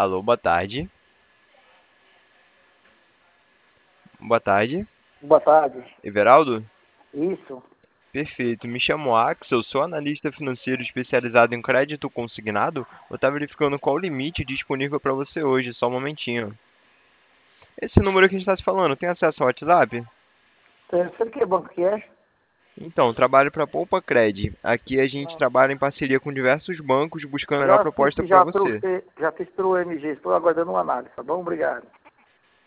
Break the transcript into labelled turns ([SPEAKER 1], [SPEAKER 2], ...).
[SPEAKER 1] Alô, boa tarde. Boa tarde.
[SPEAKER 2] Boa tarde.
[SPEAKER 1] Everaldo?
[SPEAKER 2] Isso.
[SPEAKER 1] Perfeito. Me chamo Axel, sou analista financeiro especializado em crédito consignado. Eu estava verificando qual o limite disponível para você hoje, só um momentinho. Esse número que a gente está se falando, tem acesso ao WhatsApp?
[SPEAKER 2] Você que banco que é?
[SPEAKER 1] Então, trabalho para Poupa Cred. Aqui a gente
[SPEAKER 2] Não.
[SPEAKER 1] trabalha em parceria com diversos bancos buscando a melhor
[SPEAKER 2] Já
[SPEAKER 1] proposta
[SPEAKER 2] fiz
[SPEAKER 1] para
[SPEAKER 2] já pelo
[SPEAKER 1] você.
[SPEAKER 2] já fiz pelo MG, estou aguardando uma análise, tá bom? Obrigado.